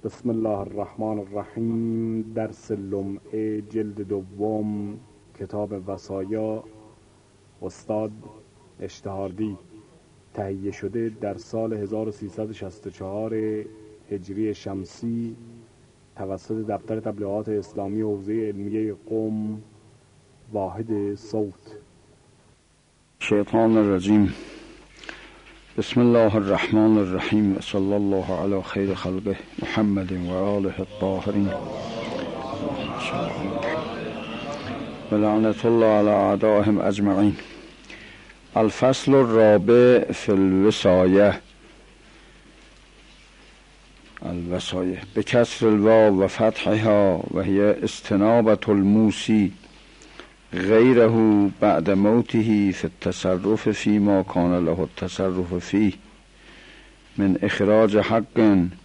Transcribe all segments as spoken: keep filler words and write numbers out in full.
بسم الله الرحمن الرحیم. درس لمعه جلد دوم، کتاب وصایا، استاد اشتهاردی، تهیه شده در سال هزار و سیصد و شصت و چهار هجری شمسی توسط دفتر تبلیغات اسلامی حوزه علمیه قم، واحد صوت. شیطان الرجیم. بسم الله الرحمن الرحیم. صلی الله علی خیر خلقه محمد و آله الطاهرین و لعنت الله علی اعدائهم اجمعین. الفصل الرابع فی الوصایه. الوصایه بکسر الواو و فتحها و هی استنابة الموسی غیره بعد موته فی التصرف فی ما کان له التصرف فیه من اخراج حق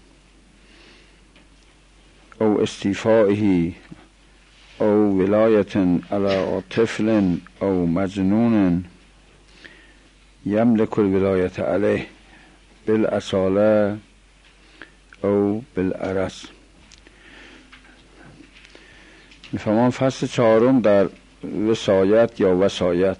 او استیفائه او ولایت علی طفل او مجنون یملک الولایت علیه بالاصاله او بالعرض. میفهمان فصل چهارم در وصایت یا وصایت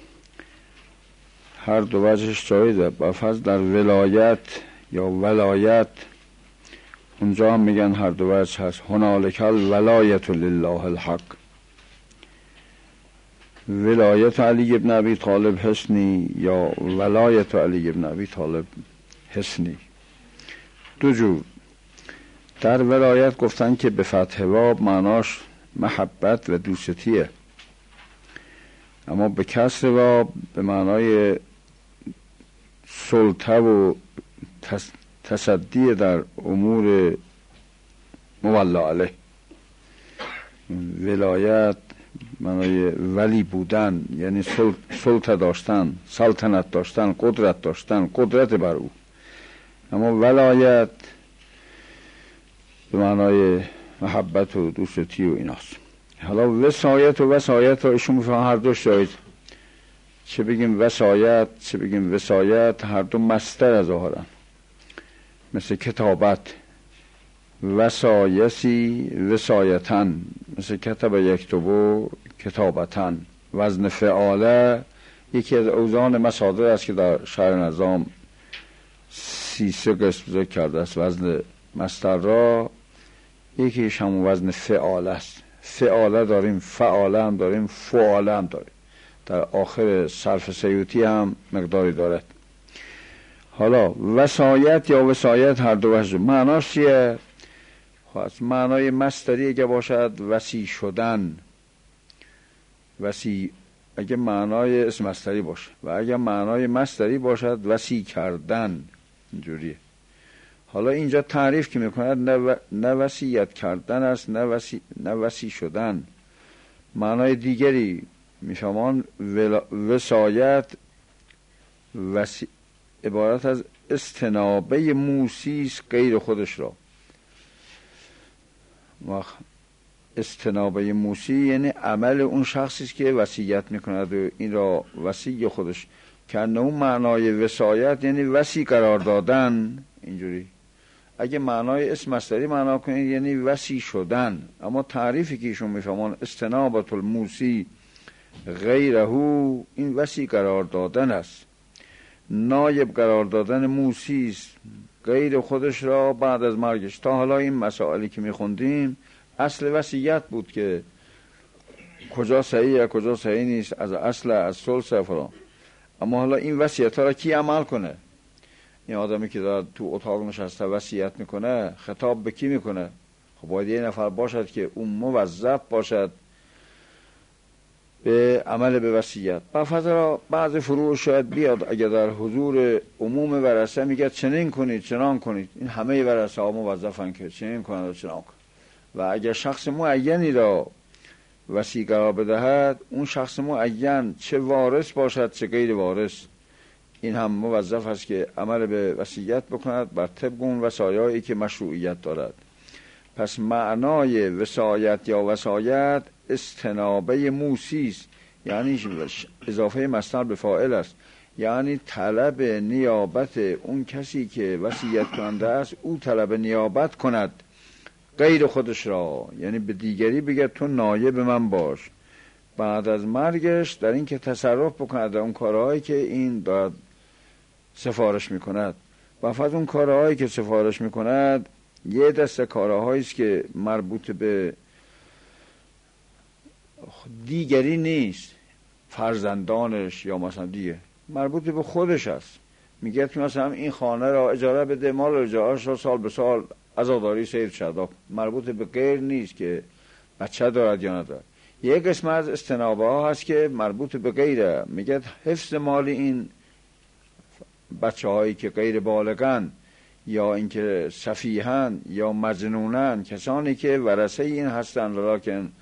هر دو وجهش جایده. با فصل در ولایت یا ولایت اونجا هم میگن هر دو وجه هست. هنالک الولایت لله الحق. ولایت علی ابن ابی طالب حسنی یا ولایت علی ابن ابی طالب حسنی، دو جور. در ولایت گفتن که به فتح واو معناش محبت و دوستیه، اما به کسر واو به معنای سلطه و تصدی در امور مولا علیه. ولایت معنای ولی بودن، یعنی سلطه داشتن، سلطنت داشتن، قدرت داشتن، قدرت بر او. اما ولایت به معنای محبت و دوستی و ایناست. حالا وصایت و وصایت رو ایشون میفهمن هر دوش جایز. چه بگیم وصایت چه بگیم وصایت، هر دو مصدر از ظاهرن. مثل کتابت، وصایسی وصایتن، مثل کتب یکتبو کتابتن. وزن فعاله یکی از اوزان مصادر است که در شرح نظام سی سه قسم ذکر کرده است. وزن مصدر را یکیش هم وزن فعاله است. فعاله داریم، فعاله هم داریم، فعاله هم داریم. در آخر صرف سیوطی هم مقداری دارد. حالا وصایت یا وصایت هر دو وجه معناش چیه؟ خواست معنای مصدری اگه باشد وصی شدن، وصی اگه معنای اسم مصدری باشه، و اگه معنای مصدری باشد وصی کردن. اینجوریه. حالا اینجا تعریف که میکند نه, و... نه وصیت کردن است، نه وصی نه وصی شدن. معنای دیگری میفهمان. ول... وصایت وصی... عبارت از استنابه موسیس غیر خودش را. و استنابه موسی یعنی عمل اون شخصی است که وصیت میکند و این را وصی خودش کنه. اون معنای وصایت یعنی وصی قرار دادن. اینجوری اگه معنای اسم مصدری معنا کنید یعنی وصی شدن. اما تعریفی که ایشون میفهمان استنابة الموسی غیره، این وصی قرار دادن است، نایب قرار دادن موسی است غیر خودش را بعد از مرگش. تا حالا این مسائلی که میخوندیم اصل وصیت بود که کجا صحیحه کجا صحیح نیست، از اصل از ثلث فلان. اما حالا این وصیت ها را کی عمل کنه؟ این آدمی که داره تو اتاق نشسته وصیت میکنه خطاب به کی میکنه؟ خب باید یه نفر باشد که اون موظف باشد به عمل به وصیت. بعد بعض فروع شاید بیاد اگر در حضور عموم ورثه میگه چنین کنید چنان کنید، این همه ورثه ها موظفن که چنین کنند و چنان کنند. و اگر شخص معینی را وصی قرار بدهد، اون شخص معین چه وارث باشد چه غیر وارث، این هم موظف است که عمل به وصیت بکند بر طبق اون وصایایی که مشروعیت دارد. پس معنای وصایت یا وصایت استنابه موسی است، یعنی اضافه مصدر به فاعل است، یعنی طلب نیابت اون کسی که وصیت کننده است، او طلب نیابت کند غیر خودش را، یعنی به دیگری بگه تو نایب من باش بعد از مرگش، در این که تصرف بکند در اون کارهایی که این داد سفارش میکند. و فقط اون کارهایی که سفارش میکند یه دسته کارهایی است که مربوط به دیگری نیست، فرزندانش یا مثلا دیگه، مربوط به خودش است. میگه که مثلا این خانه را اجاره بده، مال اجارهش را سال به سال عزاداری سیر شد، مربوط به غیر نیست که بچه دارد یا ندارد. یک قسم از استنابه ها هست که مربوط به غیره، میگه حفظ مال این بچه هایی که غیر بالغن یا اینکه سفیهن یا مجنونن، کسانی که ورثه این هستن لکن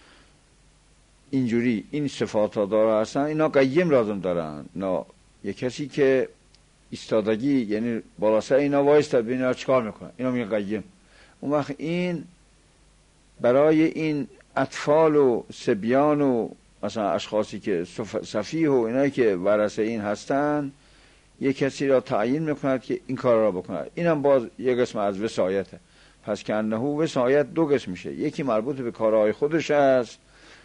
اینجوری این صفات ها داره هستن، اینا قیم لازم دارن. نه یک کسی که ایستادگی یعنی بالا سر اینا وایستاد ببین اینا چیکار میکنن، اینا میگه قیم. اون وقت این برای این اطفال و صبیان و مثلا اشخاصی که سفیه و اینایی که ورثه این هستن یک کسی را تعیین میکند که این کار را بکند. اینم باز یک قسم از وصایته. پس که انه وصایت دو قسم میشه، یکی مربوط به کارهای خودش است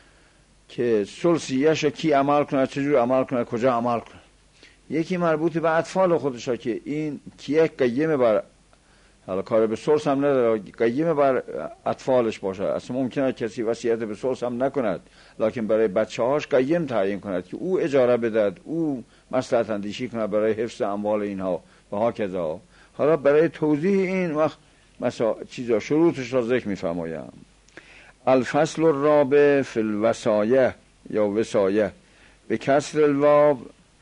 که ثلثیش کی عمل کنه، چجور عمل کنه، کجا عمل کنه. یکی مربوط به اطفال خودش است که این کیه قیم بر، حالا کار به ثلث هم نداره، قیم بر اطفالش باشه. اصلا ممکنه کسی وصیت به ثلث هم نکند، لکن برای بچه‌هاش قیم تعیین کند که او اجاره بدهد، او مصلحت اندیشی کند برای حفظ اموال اینها و هاکذا. حالا برای توضیح این وقت مثلا چیزا شروطش را ذکر می‌فرمایم. الفصل الرابع فی الوصایه یا وصایه به کسر الواو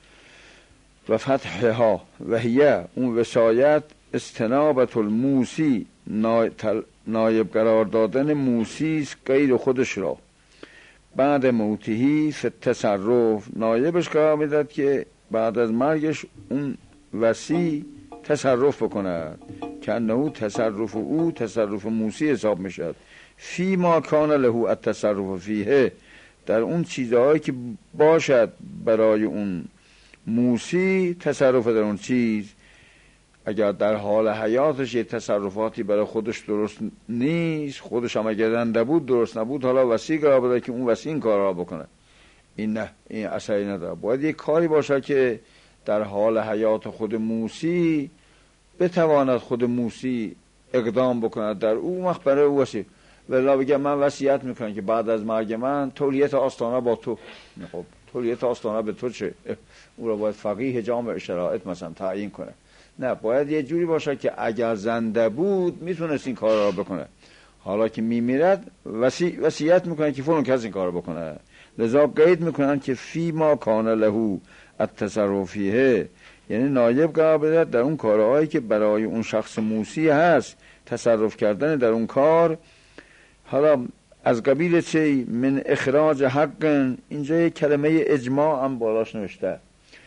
و فتحها و هی، اون وصایت استنابت الموسی، نایب قرار دادن موسی است غیر خودش را بعد موتهی فی التصرف، نایبش قرار میداد که بعد از مرگش اون وصی تصرف بکند که انه تصرف او تصرف موسی حساب میشد. فی ما کان له التصرف فیه، در اون چیزهایی که باشد برای اون موسی تصرف در اون چیز. اگر در حال حیاتش یه تصرفاتی برای خودش درست نیست، خودش هم اگر زنده بود درست نبود، حالا وصی قرار بده که اون وصی این کار را بکنه، این نه، این اثری نداره. باید یه کاری باشه که در حال حیات خود موسی بتواند خود موسی اقدام بکند در اون وقت برای او وصی. ولی بگم من وصیت میکنم که بعد از مرگ من تولیت آستانه با تو. خب تولیت آستانه به تو چه؟ او را باید فقیه جامع شرایط مثلا تعیین کنه. نه، باید یه جوری باشه که اگر زنده بود میتونست این کار را بکنه، حالا که میمیرد وصی وصیت میکنه که فلان کس این کار را بکنه. لذا قید میکنن که فی ما کان له التصرفیه، یعنی نایب قرار بده در اون کارهایی که برای اون شخص موسی هست تصرف کردن در اون کار. حالا از قبیل چه؟ من اخراج حق، اینجا یک کلمه اجماع هم بالاش نوشته.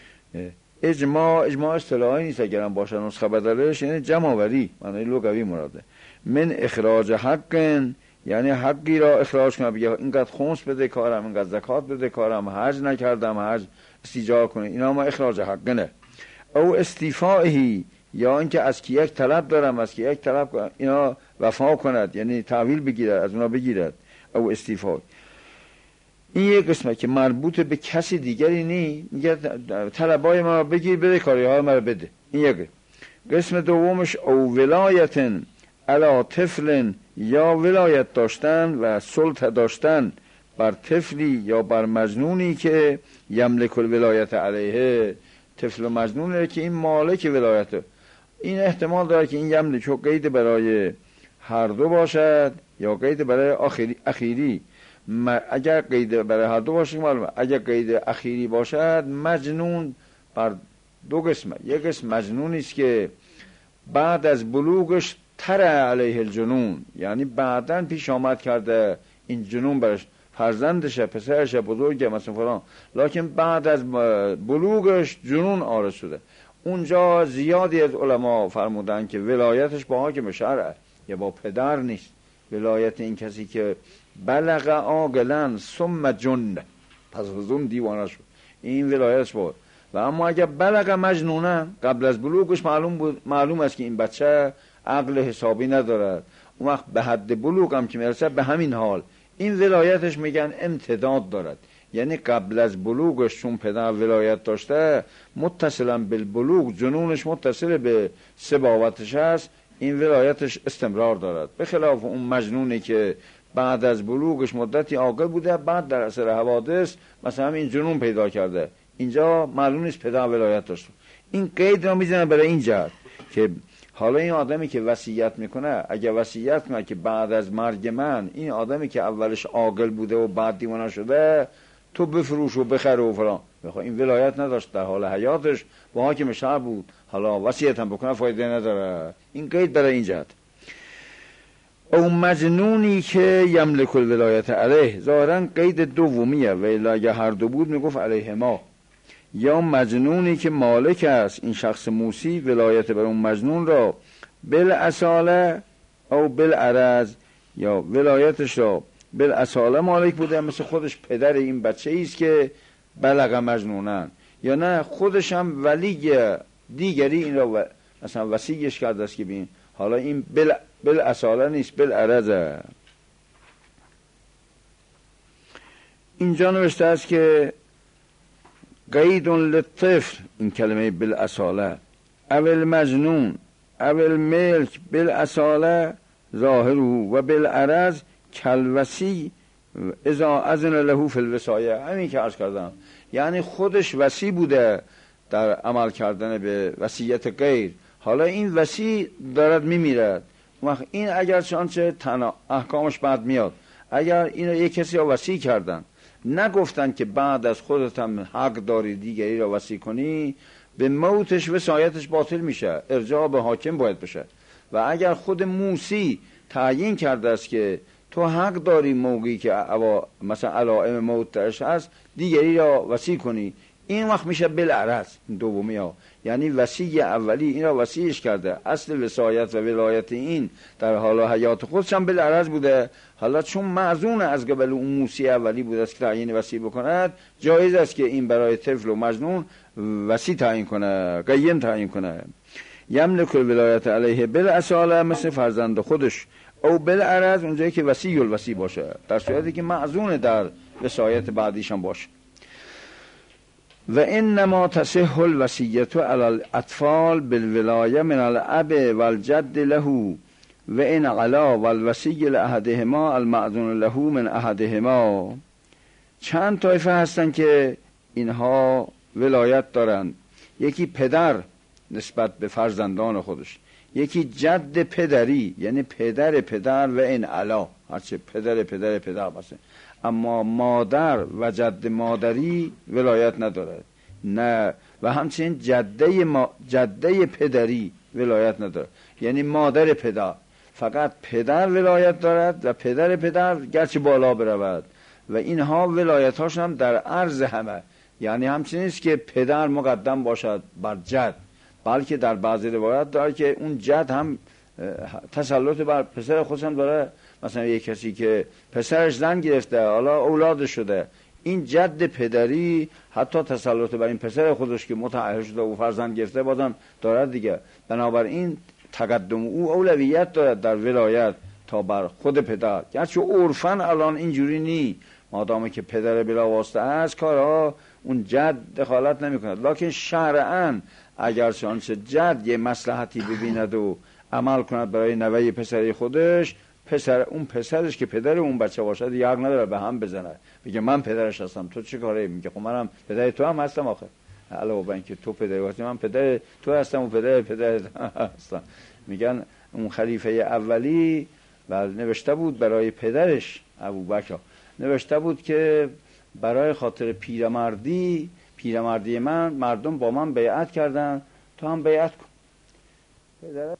اجماع اجماع اصطلاحی نیست، اگرم باشه نسخه بدلش یعنی جمع آوری، معنی لغوی مراده. من اخراج حق یعنی حقی را اخراج کنه، بگه اینقدر خمس بده کارم، اینقدر زکات بده کارم، حج نکردم حج استیجار کنه، اینا ما اخراج حق نه. او استیفائهی، یا اینکه از کی یک طلب دارم از کی یک طلب کنم، اینا وفا کند یعنی تحویل بگیرد، از اونا بگیرد. او استیفا، این یک قسمه که مربوط به کسی دیگری نی، میگه طلبای ما بگیر بده، کاری ها ما بده. این یک قسم. دومش او ولایتن علی طفل، یا ولایت داشتن و سلطه داشتن بر طفلی یا بر مجنونی که یملک الولایت علیه، طفل و مجنونه که این مالک ولایته. این احتمال داره که این یملک قید برای هر دو باشد یا قید برای آخری اخیری. اگر قید برای هر دو باشه معلومه، اگر قید اخیری باشد مجنون بر دو قسمه. یک قسم مجنونی است که بعد از بلوغش تر علیه الجنون، یعنی بعداً پیش آمد کرده این جنون برش، فرزندشه، پسرشه، بزرگه مثلا فلان، لکن بعد از بلوغش جنون عارض شده. اونجا زیادی از علما فرمودن که ولایتش با حاکم شرعه یا با پدر نیست. ولایت این کسی که بلغ عاقلا ثم جن، پس حضون دیوانه شد، این ولایتش بود. و اما اگر بلغ مجنونه قبل از بلوغش معلوم بود، معلوم است که این بچه عقل حسابی ندارد، اون وقت به حد بلوغ هم که میرسه به همین حال این ولایتش میگن امتداد دارد. یعنی قبل از بلوغش چون پدر ولایت داشته، متصلا بالبلوغ جنونش متصل به سباوتش هست، این ولایتش استمرار دارد، به خلاف اون مجنونی که بعد از بلوغش مدتی عاقل بوده، بعد در اثر حوادث مثلا این جنون پیدا کرده، اینجا معلوم نیست پدر ولایت داشته. این قید رو میزنه برای این جهت که حالا این آدمی که وصیت میکنه، اگه وصیت کنه که بعد از مرگ من این آدمی که اولش عاقل بوده و بعد دیوانه شده تو بفروش و بخره و فلان، بخواه این ولایت نداشت در حال حیاتش با حاکم شهر بود، حالا وصیت هم بکنه فایده نداره. این قید برای این جهت. او مجنونی که یملک الولایت علیه، ظاهرا قید دومیه و اگه هر دو بود میگفت علیه ما، یا مجنونی که مالک است این شخص موسی ولایت بر اون مجنون را بالاصاله او بالعرض، یا ولایتش را بالاصاله مالک بوده، مثل خودش پدر این بچه ایست که بلغ مجنونن، یا نه خودش هم ولی دیگری این را و... مثلا وصیش کرده است که بین حالا این بل بالاصاله نیست بالعرضه. اینجا نوشته است که قید للطفل، این کلمه بالاصاله، اول مجنون اول ملک بالاصاله ظاهره و بالعرض کلوسی اذا اذن له فی الوصایه، همین که عرض کردم، یعنی خودش وصی بوده در عمل کردن به وصیت غیر، حالا این وصی دارد میمیرد، وقت این اگر چانچه تنها احکامش بعد میاد، اگر اینو یک کسی را وصی کردن نگفتن که بعد از خودت هم حق داری دیگری را وصی کنی، به موتش وصایتش باطل میشه، ارجاع به حاکم باید بشه. و اگر خود موسی تعیین کرده است که تو حق داری موقعی که مثلا علائم موت درش هست دیگری را وصی کنی، این وقت میشه بالعرض دومی ها، یعنی وصی اولی این را وصیش کرده، اصل وصایت و ولایت این در حال حیات خودش هم بالعرض بوده، حالا چون معزون از قبل اون موسی اولی بوده است که تعیین وصی بکند، جایز است که این برای طفل و مجنون وصی تعیین کنه، قیم تعیین کنه. یملک الولایت علیه بالاصاله، مثل فرزند خودش، او بالعرض اونجایی که وصی الوصی باشه، در صورتی که معزون در وصایت بعدیشان باشه. و انما تصح الوصیت علی الاطفال بالولایه من الاب والجد له و ان علا والوصی لاحدهما المأذون له من احدهما. چند طایفه هستن که اینها ولایت دارن، یکی پدر نسبت به فرزندان خودش، یکی جد پدری یعنی پدر پدر و ان علا هرچه پدر پدر پدر باشه، اما مادر و جد مادری ولایت ندارد، نه، و همچنین جده ما جده پدری ولایت ندارد، یعنی مادر پدر، فقط پدر ولایت دارد و پدر پدر گرچه بالا برود و اینها ولایت هاشون هم در عرض همه، یعنی همچنین است که پدر مقدم باشد بر جد، بلکه در بعضی روایات داره که اون جد هم تسلط بر پسر خودش هم داره، مثلا یک کسی که پسرش زن گرفته حالا اولاد شده، این جد پدری حتی تسلط بر این پسر خودش که متأهل شده و فرزند گرفته بازم دارد دیگه، بنابراین تقدم او اولویت دارد در ولایت تا بر خود پدر، گرچه عرفاً الان اینجوری نی، مادامی که پدر بلا واسطه است کارها اون جد دخالت نمی کند، لکن شرعاً اگر شانس جد یه مصلحتی ببیند و عمل کند برای نوه پسری خودش، پسر اون پسرش که پدر اون بچه باشد یه حق نداره به هم بزنه، بگه من پدرش هستم تو چه کاره، میگه خب منم پدر تو هم هستم آخه، علاوه بر اینکه تو پدر هستی من پدر تو هستم و پدر پدر هستم. میگن اون خلیفه اولی بل نوشته بود برای پدرش ابوبکر، نوشته بود که برای خاطر پیرمردی پیرمردی من مردم با من بیعت کردن، تو هم بیعت کن. پدر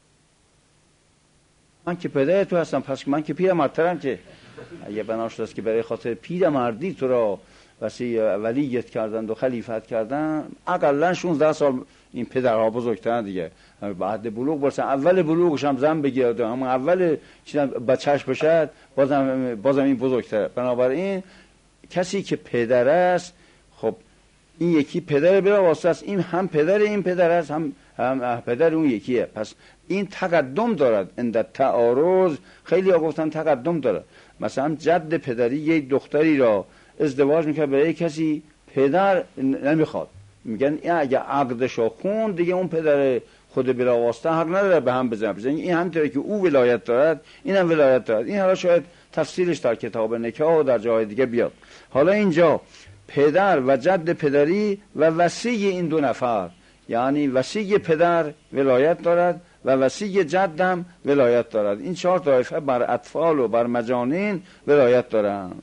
من که پدر تو هستم، پس من که پیرمردترم، که اگه بناشد است که برای خاطر پیرمردی تو را وصی ولیت کردند و خلیفت کردن، اقلا شانزده سال این پدرها بزرگترن دیگه، بعد بلوغ برسن، اول بلوغش هم زن بگیرد، هم اول چیزا بچهش بشد، بازم بازم این بزرگتره. بنابراین کسی که پدر است خب این یکی پدر بلا واسطه است، این هم پدر این پدر است، هم هم پدر اون یکیه. پس این تقدم دارد. اند تعارض خیلی ها گفتن تقدم دارد. مثلا جد پدری یک دختری را ازدواج میکرد برای کسی پدر نمیخواد، میگن این اگه عقدشو خون دیگه اون پدر خود بلا واسطه حق نداره به هم بزنه. این همینطوره که او ولایت دارد این هم ولایت دارد. این حالا شاید تفسیرش در کتاب نکاح و در جای دیگه بیاد. حالا اینجا پدر و جد پدری و وصی این دو نفر، یعنی وصی پدر ولایت دارد و وصی جد هم ولایت دارد. این چهار طایفه بر اطفال و بر مجانین ولایت دارند.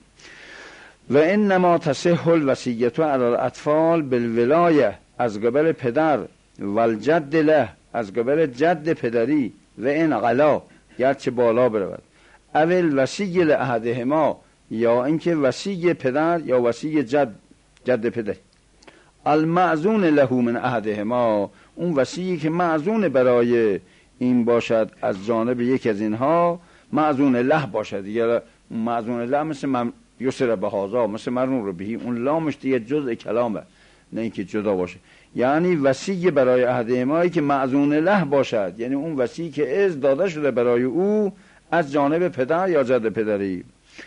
و انما تصح الوصیت علی الاطفال بالولایه از قبل پدر و الجد له از قبل جد پدری و ان غلا گرچه بالا برود، اول وصی لاحدهما یا اینکه وصی پدر یا وصی جد جد پدر المعزون له من احدهما، اون وصیی که معزون برای این باشد از جانب یک از اینها، معزون له باشد دیگه. معزون له مثل من یسر بهازا مثل مرون رو بهی، اون لامش دیگه جزء کلامه نه اینکه جدا باشه. یعنی وصی برای احدهمایی که معزون له باشد، یعنی اون وصی که از داده شده برای او از جانب پدر یا جد پدری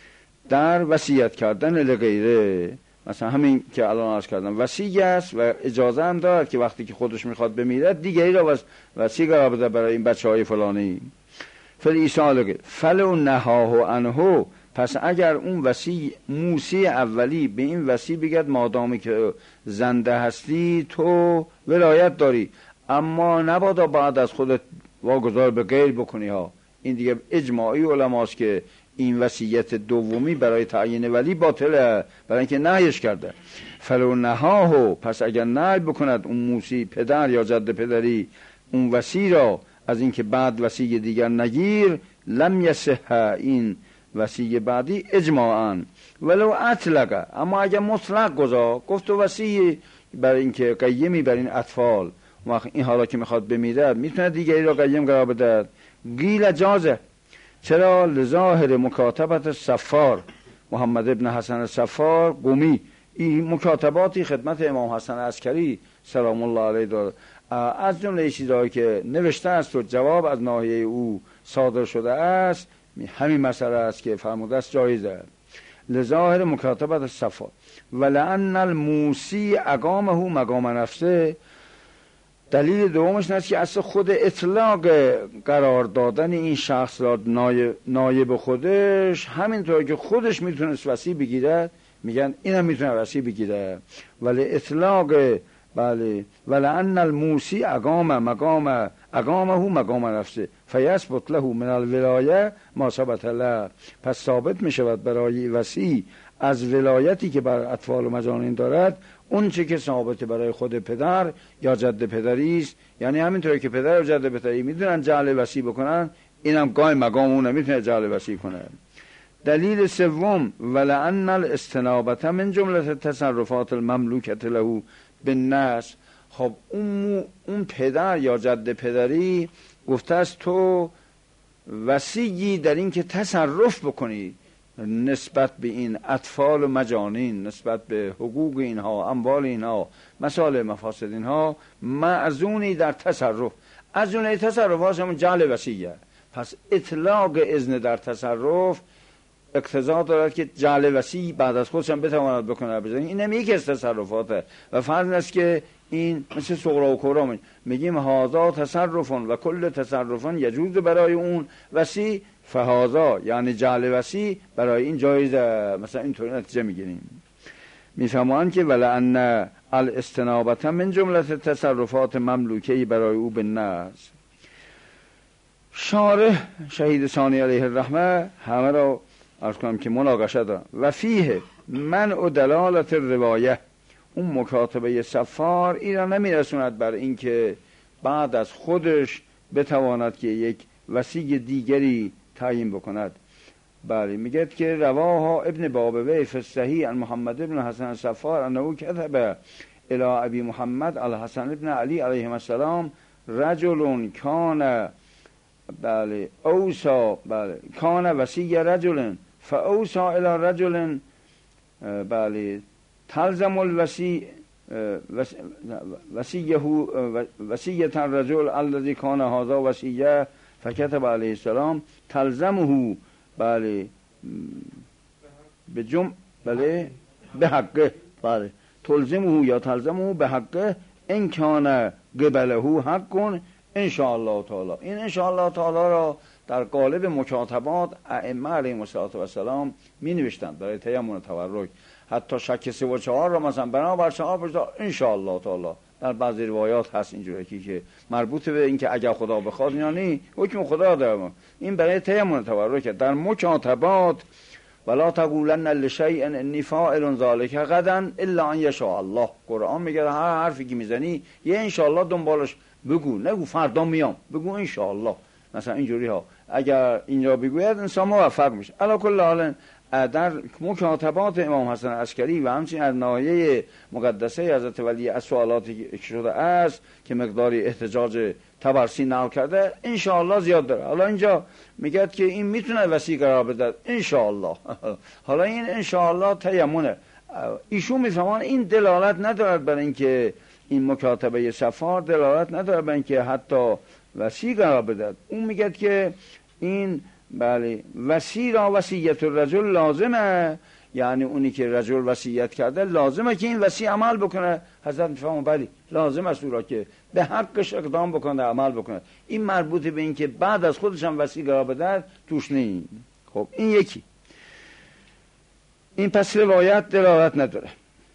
در وصیت کردن لغیره. مثلا همین که الان عرض کردم وصی است و اجازه هم دارد که وقتی که خودش میخواد بمیرد دیگری را وصی قرار بده برای این بچهای فلانی. فل ایصال فلو نهاه عنه، پس اگر اون وصی موسی اولی به این وصی بگد مادامی که زنده هستی تو ولایت داری، اما نبادا بعد از خودت واگذار به غیر بکنی ها. این دیگه اجماعی علماست که این وصیت دومی برای تعیین ولی باطله، برای اینکه نهیش کرده. فلو نهاهو، پس اگر نهی بکند اون موسی پدر یا جد پدری اون وصی را از اینکه بعد وصی دیگر نگیر، لم یصح این وصی بعدی اجماعاً ولو اطلقه، اما اگر مطلق گذار گفت وصی برای اینکه قیمی بر این اطفال وقت این حالا که میخواد بمیره میتونه دیگری را قیم قرار بده، گیل جازه. چرا؟ لظاهر مکاتبت صفار محمد ابن حسن صفار قمی، این مکاتباتی خدمت امام حسن عسکری سلام الله علیه داره، از جمله چیزایی که نوشته است و جواب از ناحیه او صادر شده است همین مسئله است که فرموده است جایزه. لظاهر مکاتبت صفار ولعن الموسی اقامه مقام نفسه، دلیل دومش است که اصلا خود اطلاق قرار دادن این شخص را نایب خودش، همینطور که خودش میتونست وصی بگیرد میگن اینم میتونه وصی بگیره. ولی اطلاق بله ولعن الموسی اقام مقام اقامه مقام نفسه فیثبت له من الولایه ما ثبت له، پس ثابت میشود برای وصی از ولایتی که بر اطفال و مجانین دارد اون چه که ثابت برای خود پدر یا جد پدری است. یعنی همینطوری که پدر و جد پدری میدونن جعل وصی بکنن، اینم قائم مقام اون میتونه جعل وصی کنه. دلیل سوم ولعن الاستنابه من جمله تصرفات المملوکه له بالنص، خب اون اون پدر یا جد پدری گفته است تو وصیی در این که تصرف بکنی نسبت به این اطفال و مجانین، نسبت به حقوق اینها، اموال اینها، مسائل مفاسد اینها، معزونی در تصرف. از جمله تصرفات همون جعل وصیه. پس اطلاق اذن در تصرف اقتضا دارد که جعل وصی بعد از خودش هم بتواند بکنه بزنی. این هم یکی از تصرفاته و فرض است که این مثل صغرا و کبرا میگیم هازا تصرفون و کل تصرفون یجوز برای اون وصی فهازا، یعنی جعل وصی برای این جایزه. مثلا اینطور نتیجه میگیریم. میفهمند که ولعن الاستنابه من جمله تصرفات مملوکه برای او بالنص. شارح شهید ثانی علیه الرحمه همه را عرض کنم که مناقشه دارم. و فیه منع دلالت روایه، اون مکاتبه صفار این را نمیرسوند بر این که بعد از خودش بتواند که یک وصی دیگری تعیین بکند. بله میگه که رواها ابن بابوی فی الصحیح عن محمد ابن حسن صفار انه کتب الى ابی محمد الحسن ابن علی علیهم السلام رجل کان بله اوسا بله کان وصی رجل فاوسا الى رجل بله تلزم الوصی وصیه وصیه الرجل الذی کان هذا وصیه فکتب علیه السلام تلزمه بله به جم بله به حقه بله تلزمه یا تلزمه به حقه ان کان قبله حق ان شاء الله تعالی. این ان شاء الله تعالی را در قالب مکاتبات ائمه علیهم السلام می نوشتند برای تیمم تورک. حتی شک سه و چهار را مثلا بنابر چهار ان شاء الله تعالی در بعضی روایات هست اینجوری که مربوط به اینکه اگر خدا بخواد یا نه حکم خدا داره. این برای تیمم تورک در مکاتبات ولا تقولن لشیء انی فاعل ذلک غدا الا ان یشاء الله. قرآن میگه هر حرفی که میزنی یه ان شاء الله دنبالش بگو، نگو فردا میام، بگو ان شاء الله. مثلا اینجوری ها اگر این را بگوید انسان موفق میشه. علی کل حال در مکاتبات امام حسن عسکری و همچنین از ناحیه مقدسه حضرت ولی از سوالاتی که شده است که مقداری احتجاج تبرسی نقل کرده ان شاء الله زیاد داره. حالا اینجا میگه که این میتونه وسیع قرار بده ان شاء الله. حالا این ان شاء الله تیمونه. ایشون میفهمان این دلالت ندارد بر اینکه این مکاتبه سفار دلالت نداره بر اینکه حتی وسیع قرار بده. اون میگه که این بله وسیع را وصیت الرجل لازمه، یعنی اونی که رجل وصیت کرده لازمه که این وصیت عمل بکنه. حضرت میفهمون بله لازم است او را که به حقش اقدام بکنه، عمل بکنه. این مربوط به این که بعد از خودش هم وصیت قرار بده توش نیست. خب این یکی. این پس روایت دلالت نداره.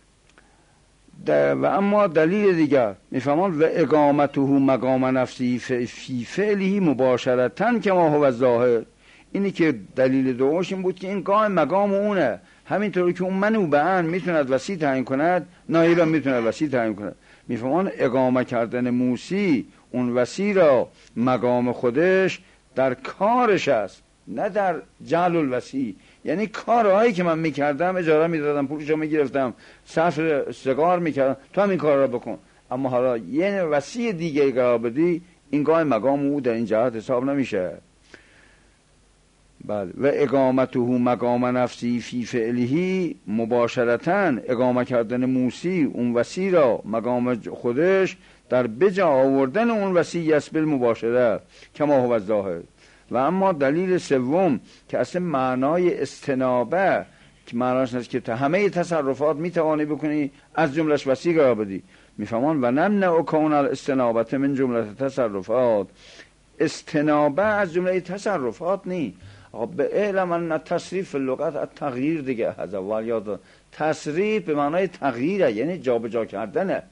و اما دلیل دیگر میفهمان و اقامته مقام نفسی فی فعله مباشرتاً کما هو ظاهر. اینی که دلیل دومش این بود که این قائم مقام اونه، همینطوری که اون منو به ان میتوند وسیع تعیین کند نایب هم میتوند وسیع تعیین کند. میفهمان اقامه کردن موسی اون وسیع را مقام خودش در کارش است، نه در جعل الوسیع. یعنی کارهایی که من میکردم اجاره میدادم، پولشو میگرفتم، صرف سگار میکردم، تو هم این کار را بکن. اما حالا یه وسیع دیگه قرار بدی این گاه مقام او در این جهت حساب نمیشه. بله و اقامته مقام نفسی فی فعله مباشرتاً، اقامه کردن موسی اون وسیع را مقام خودش در بجا آوردن اون وسیع است بالمباشره کما هو ظاهر. و اما دلیل سوم که اصلا معنای استنابه که معناش است که تا همه تصرفات میتوانی بکنی از جملش وسیع قرار بدی. میفهمان و نمنع کون الاستنابت من جمله تصرفات. استنابه از جمله تصرفات نی. به علم ان تصریف لغت التغییر دیگه از اول یاد. تصریف به معنای تغییره، یعنی جابجا کردنه.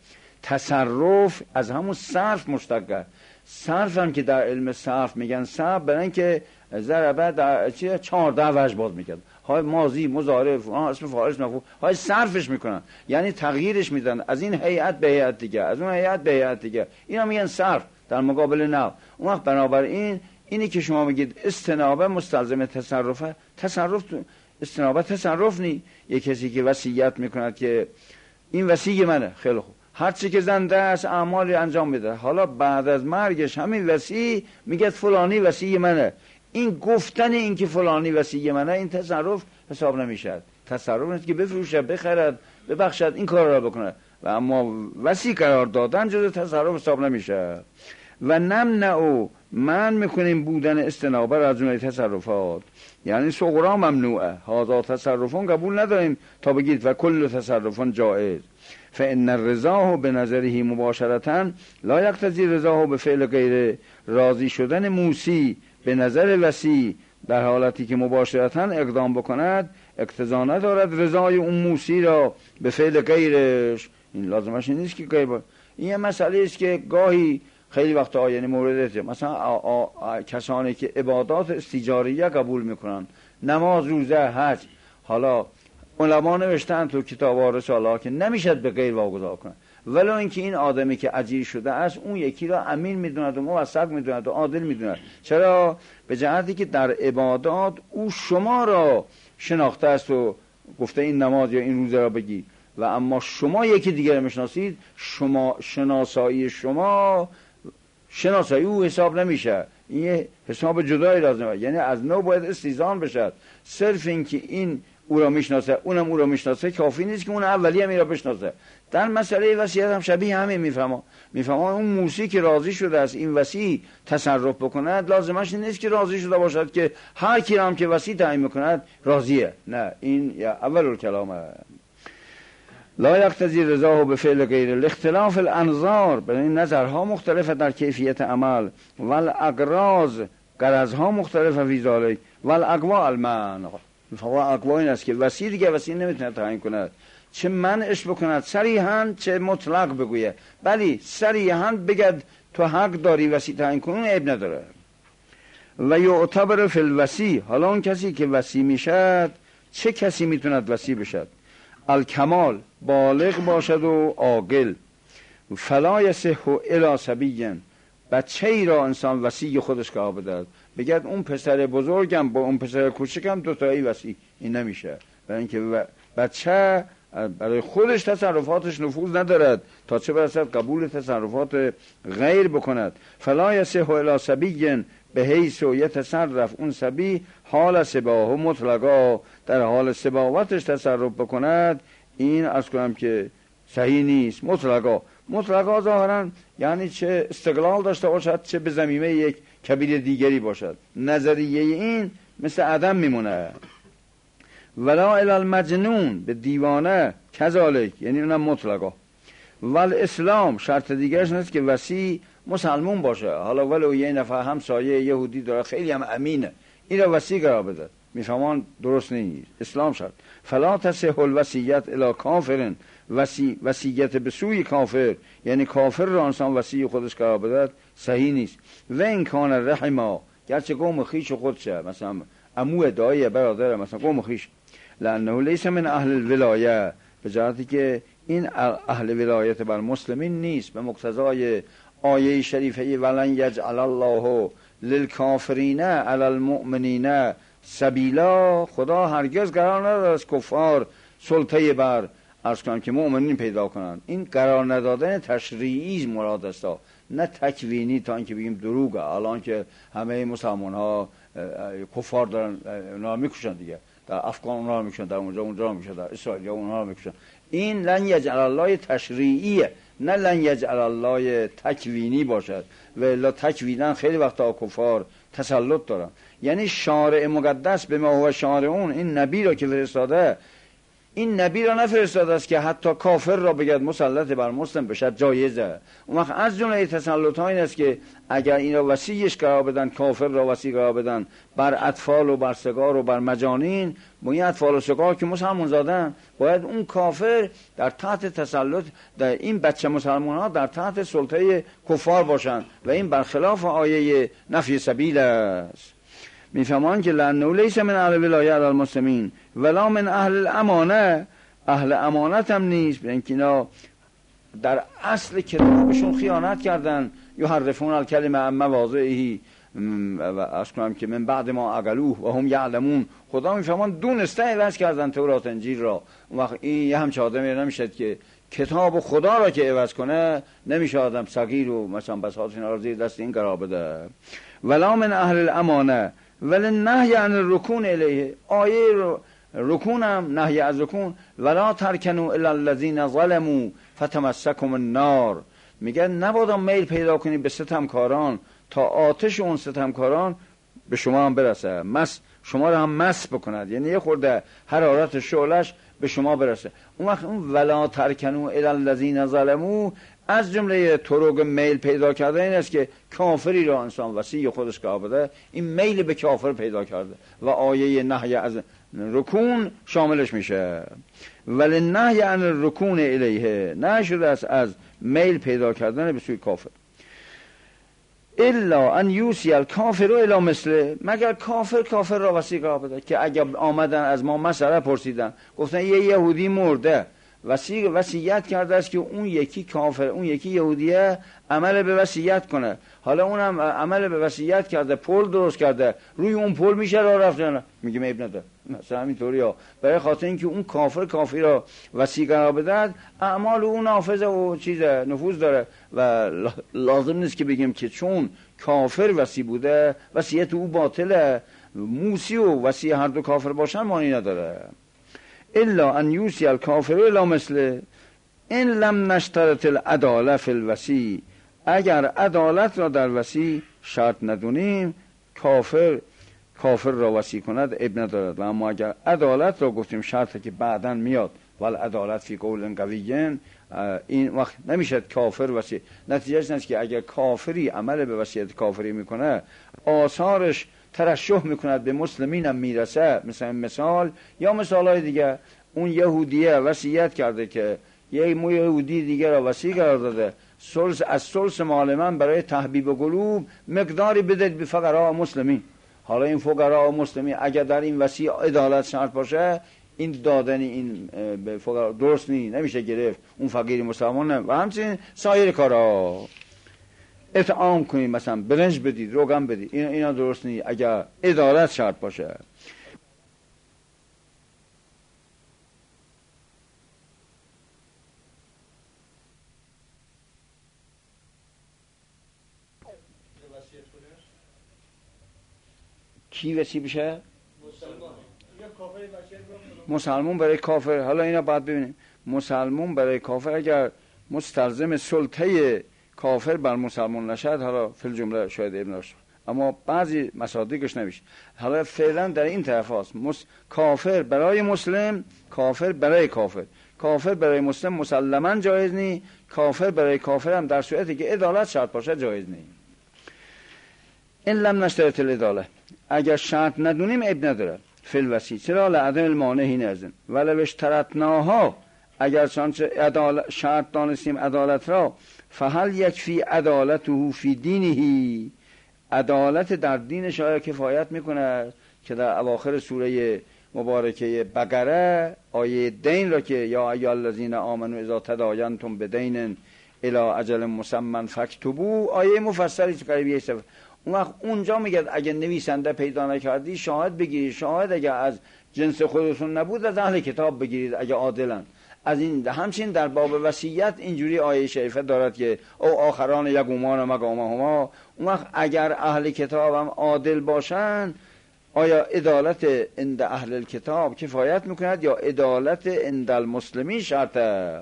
تصرف از همون صرف مشتقه. صرف هم که در علم صرف میگن صرف برای اینکه ضربه در چیه چهارده وجه باز میکرد. های ماضی مضارع اسم فاعلش مفعول های صرفش میکنن، یعنی تغییرش میدن از این هیئت به هیئت دیگه، از اون هیئت به هیئت دیگه. اینا میگن صرف در مقابل نحو. اون وقت بنابراین اینی که شما میگید استنابه مستلزم تصرفه، تصرف استنابه تصرف نی. یک کسی که وصیت میکند که این وصیه منه، خیلی خوب، هر چی که زنده است اعمالی انجام میده، حالا بعد از مرگش همین وصی میگه فلانی وصی منه. این گفتن این که فلانی وصی منه این تصرف حساب نمیشه. تصرف نیست که بفروشه، بخرد، ببخشد، این کار را بکنه. و اما وصی قرار دادن جز تصرف حساب نمیشه. و نمنعو من میکنیم بودن استنابه را از جمله تصرفات، یعنی صغرا ممنوعه. هذا تصرفون قبول نداریم تا بگید و کل تصرفون جائز. فان الرضا بنظره مباشرتا لا یقتضی رضاه به فعل غیره. راضی شدن موسی به نظر وصی در حالتی که مباشرتا اقدام بکند اقتضا ندارد رضای اون موسی را به فعل غیرش. این لازمش نیست که غیر. این یه مسئله است که گاهی خیلی وقتا یعنی مورد مثلا آ آ آ کسانی که عبادات استیجاریه قبول میکنن، نماز، روزه، حج، حالا علما نوشتن تو کتاب‌ها رساله که نمیشد به غیر واگذار کنه، ولو اینکه این آدمی که اجیر شده است اون یکی را امین میدوند و موثق میدوند و عادل میدوند. چرا؟ به جهتی که در عبادات او شما را شناخته است و گفته این نماز یا این روزه را بگی، و اما شما یکی دیگر میشناسید، شما شناسایی شما شناسایی او حساب نمیشه. این حساب جدایی لازمه، یعنی از نو باید استیزان بشه. صرف این که این او را میشناسه، اونم او را میشناسه، کافی نیست که اون اولی هم این را بشناسه. در مسئله وصیت هم شبیه همین میفهمم میفهمم اون موسی که راضی شده است این وصی تصرف بکند، لازمش نیست که راضی شده باشد که هر کی هم که وصی تعیین میکند راضیه. نه، این یا اول الکلامه. لا یقتضی رضاه به فعل غیر الاختلاف الانظار، به این نظرها مختلفه در کیفیت عمل، والاغراض غرضها مختلفه فی ذلک، والاقوا المنع. فوا اقوا این است که وصی دیگه وصی نمیتونه تعیین کند، چه منعش بکند صریحاً چه مطلق بگویه، ولی صریحاً بگد تو حق داری وصی تعیین کنون عیب نداره. و یعتبر فی الوصی، حالا اون کسی که وصی میشد چه کسی میتوند وصی بشد؟ الکمال، بالغ باشد و عاقل. فلا یصح الی صبی، بچه ای را انسان وصی خودش قرار بدهد، بگد اون پسر بزرگم با اون پسر کوچکم دوتایی وصی، این نمیشه. برای اینکه بچه برای خودش تصرفاتش نفوذ ندارد تا چه برسد قبول تصرفات غیر بکند. فلا یصح الی صبی به حیث یتصرف، اون صبی حال سباه مطلقا در حال سباوتش تصرف بکند، این از کنم که صحیح نیست. مطلقا مطلقا ظاهرا یعنی چه استقلال داشته باشد چه به ضمیمه یک کبیر دیگری باشد. نظریه این مثل عدم میمونه. ولا الی المجنون، به دیوانه کذالک، یعنی اونم مطلقا. ول اسلام، شرط دیگرش نیست که وصی مسلمون باشه، حالا ولو یه نفر همسایه یهودی داره خیلی هم امینه، این را وصی قرار بده، میفهمان درست نیست. اسلام شرط. فلا تصح الوصیت الی کافر، وصی وصیت به سوی کافر، یعنی کافر را انسان وصی خودش قرار بده صحیح نیست. و این کان رحما، گرچه قوم خویش خودشه، مثلا عمو دایی برادر مثلا قوم خویش، لانه لیس من اهل الولایه، به جهتی که این اهل ولایت بر مسلمین نیست، به مقتضای آیه شریفه ولن یجعل الله للکافرین علی المؤمنین سبیلا، خدا هرگز قرار نداده از کفار سلطه بر عرض کنم که مؤمنین پیدا کنند. این قرار ندادن تشریعی مراد است، نه تکوینی، تا اینکه بگیم دروغه. الان که همه مسلمان ها کفار دارن اونا میکشن دیگه، در افغان اونا رو میکشن، در اونجا اونجا رو میکشن، در اسرائیل اونها رو میکشن. این لن یجعل الله تشریعیه، نه لن یجعل الله تکوینی باشد. و الا تکوینا خیلی وقتا کفار تسلط دارن. یعنی شارع مقدس به ما هو شارع اون، این نبی را که فرستاده، این نبی را نفرستاده است که حتی کافر را بگد مسلط بر مسلم بشد، جایزه. اون وقت از جمله تسلط ها این است که اگر این را وصیش قرار بدن، کافر را وصی قرار بدن بر اطفال و بر سگار و بر مجانین، با این اطفال و سگار که مسلمان زادن، باید اون کافر در تحت تسلط، در این بچه مسلمان ها در تحت سلطه کفار باشند و این برخلاف آیه نفی سبیل است. میفهمان که لانه لیس من اهل ولایت علی المسلمین ولا من اهل الامانه، اهل امانت هم نیست، اینکه اینا در اصل کتابشون خیانت کردن. یحرفون الکلمه عن مواضعه، و اصلا که من بعد ما عقلوه و هم یعلمون، خدا میفهمان دونسته عوض کردن تورات انجیل را. اون وقت این یه همچه آدمی نمیشد که کتاب خدا را که عوض کنه، نمیشه آدم صغیر و مثلا بساط اینا را زیر دست این قرار بده. ولا من اهل الامانه ولی نهی عن الرکون الیه، آیه رکون هم نهی از رکون. ولا ترکنوا الی الذین ظلموا فتمسکهم النار، میگه نباید میل پیدا کنی به ستمکاران تا آتش اون ستمکاران به شما هم برسه، مس شما رو هم مس بکند، یعنی یه خورده حرارت شعلش به شما برسه. اون وقت اون ولا ترکنوا الی الذین ظلموا از جمله طرق میل پیدا کرده این است که کافری را انسان وصی خودش قرار بده، این میل به کافر پیدا کرده و آیه نهی از رکون شاملش میشه. ولی نهی عن الرکون الیه، نه شده است از میل پیدا کردن به سوی کافر. الا ان یوسی الکافر الی مثله، مگر کافر کافر را وصی قرار بده. که اگر آمدن از ما مسئله پرسیدن، گفتن یه یهودی مرده، وصی وصیت کرده است که اون یکی کافر، اون یکی یهودیه عمل به وصیت کنه، حالا اونم عمل به وصیت کرده، پل درست کرده، روی اون پل میشه راه رفتن، میگه عیب نداره. مثلا همینطوری ها، برای خاطر اینکه اون کافر کافر را وصی قرار بده، اعمال اون نافذه و چیز نفوذ داره و لازم نیست که بگیم که چون کافر وصی بوده وصیت او باطله. موسی و وصی هر دو کافر باشن معنی نداره. الا ان یوسی الکافر الا مثله این لم نشترط العداله فی الوصی. اگر عدالت را در وصی شرط ندونیم کافر کافر را وصی کند اب ندارد. و اما اگر عدالت را گفتیم شرطه که بعداً میاد ول عدالت فی قول قویین، این وقت نمیشه کافر وصی. نتیجهش است که اگر کافری عمل به وصیت کافری میکنه آثارش ترشح میکند به مسلمین هم میرسه. مثلا مثال یا مثالهای دیگه، اون یهودیه وصیت کرده که یه مو یهودی دیگه را وصی قرار داده سلس از سلس مال من برای تحبیب قلوب مقداری بدید به فقراء مسلمین. حالا این فقراء مسلمین اگر در این وصی عدالت شرط باشه این دادن این به فقراء درست نی، نمیشه گرفت اون فقیر مسلمان نه. و همچنین سایر کارا اطعام کنید، مثلا برنج بدید، روغن بدید، اینا اینا درست نی اگر عدالت شرط باشه. کی وصی بشه؟ مسلمان برای کافر. حالا اینا بعد ببینیم. مسلمان برای کافر اگر مستلزم سلطه کافر بر مسلمان نشد، حالا فی الجمله شاید ابن نشه، اما بعضی مصادیقش نمیشه. حالا فعلا در این طرف هست مس... کافر برای مسلم، کافر برای کافر، کافر برای مسلم مسلما جایز نی، کافر برای کافر هم در صورتی که عدالت شرط باشه جایز نی. این لم نشترط العداله، اگر شرط ندونیم اب نداره فی الوصی. چرا؟ لعدم المانع نازن ولو اشترطناها، اگر چنانچه عدالت شرط دانستیم عدالت را، فهل یکفی عدالته فی دینه، عدالت در دینش آیا کفایت میکنه که در اواخر سوره مبارکه بقره آیه دین را که یا ایها الذین آمنوا اذا تداینتم بدین الی اجل مسمى فاکتبوه، آیه مفصلی که قریب یک صفحه، اون وقت اونجا میگه اگه نویسنده پیدا نکردی شاهد بگیرید، شاهد اگه از جنس خودتون نبود از اهل کتاب بگیرید اگه عادلن. از این همچنین در باب وصیت اینجوری آیه شریفه دارد که او آخران یقومان مقامهما. اون وقت اگر اهل کتاب هم عادل باشن آیا عدالت عند اهل الکتاب کفایت میکند یا عدالت عند المسلمین شرطه؟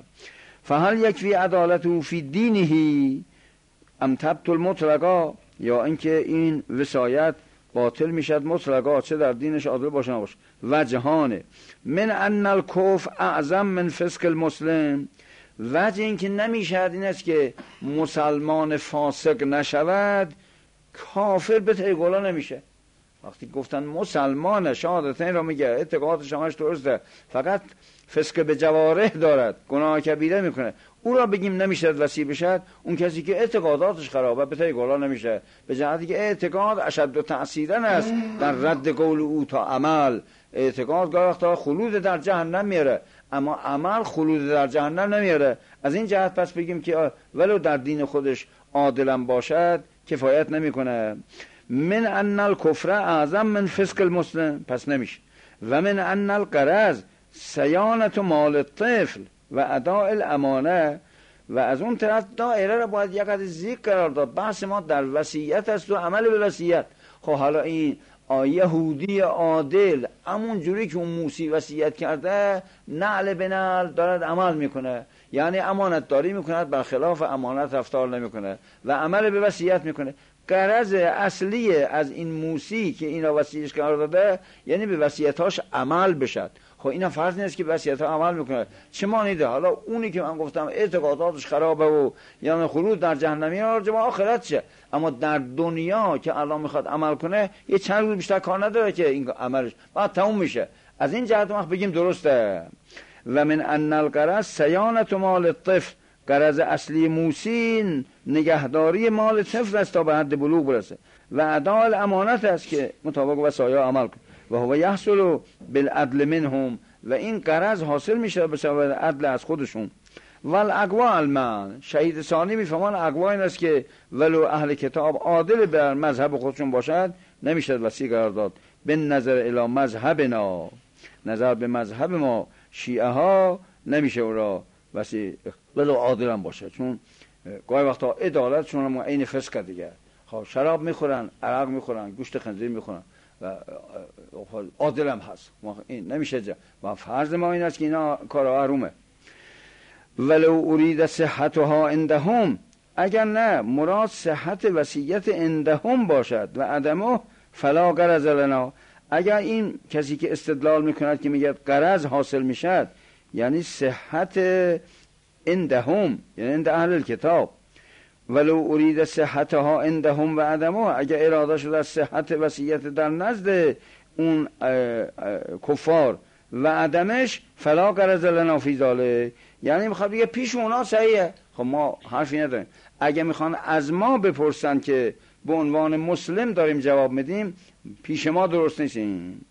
فهل یکفی عدالته فی دینه ام تبطل مطلقا، یا اینکه این وصایت باطل میشد مطلقا چه در دینش عادل باشه نباشه. وجهانه من ان الکفر اعظم من فسق المسلم، وجه این که نمیشد این است که مسلمان فاسق نشود کافر به تیگولا نمیشه. وقتی گفتن مسلمان شهادتین را میگه اعتقادش همش درسته فقط فسق به جوارح دارد گناه کبیره میکنه، او را بگیم نمیشد وصی بشد. اون کسی که اعتقاداتش خرابه به طور گلا نمیشه، به جهتی که اعتقاد اشد و تأثیرن است در رد قول او تا عمل. اعتقاد گاه وقتا خلود در جهنم میاره اما عمل خلود در جهنم نمیاره. از این جهت پس بگیم که ولو در دین خودش عادلم باشد کفایت نمیکنه. من ان الکفر اعظم من فسق المسلم، پس نمیشه. و من ان الغرض صیانت مال الطفل و اداء الامانه، و از اون طرف دایره را باید یک قدر ذکر قرار داد. بحث ما در وصیت است و عمل به وصیت. خب حالا این یهودی عادل همون جوری که اون موسی وصیت کرده نعل به نعل دارد عمل میکنه، یعنی امانت داری میکنه برخلاف امانت رفتار نمیکنه و عمل به وصیت میکنه. غرض اصلی از این موسی که اینا وصیتش قرار داده یعنی به وصیتاش عمل بشد. خب اینا فرض نیست که وصیت‌ها عمل میکنه، چه مانیده؟ حالا اونی که من گفتم اعتقاداتش خرابه و یعنی خلود در جهنمی ها جمع آخرت شه، اما در دنیا که الان میخواد عمل کنه یه چند روز بیشتر کار نداره که این عملش بعد تموم میشه. از این جهت ما بگیم درسته. و من ان الغرض صیانت مال الطفل، غرض اصلی موسی نگهداری مال طفل است تا به حد بلوغ برسه و اداء الامانت است که مطابق وصایا عمل کنه و هو یحصل بالعدل منهم، و این غرض حاصل میشه به سبب عدل از خودشون. والاقوا المن، شهید ثانی میفهمان اقوا این است که ولو اهل کتاب عادل بر مذهب خودشون باشد نمیشه وصی قرار داد. به نظر الی مذهبنا، نظر به مذهب ما شیعه ها نمیشه او را وصی ولو عادل هم باشه، چون گاهی وقتا عدالتشون هم عین فسق دیگه. خب شراب میخورن، عرق میخورن، گوشت خنزیر میخورن، و عادل هم هست. این نمیشه جا. و فرض ما این است که اینا کارها حرومه. ولو ارید صحتها عندهم، اگر نه مراد صحت وصیت عندهم باشد و عدمه فلا غرض لنا، اگر این کسی که استدلال میکند که میگه غرض حاصل میشد یعنی صحت عندهم یعنی عند اهل الکتاب، ولو ارید صحتها عندهم و عدمه، اگر اراده شده از صحت وصیت در نزد اون کفار و عدمش فلا غرض لنا فی ذلک، یعنی میخواد بگه پیش اونا صحیحه، خب ما حرفی نداریم. اگه میخوان از ما بپرسن که به عنوان مسلم داریم جواب میدیم، پیش ما درست نیستیم.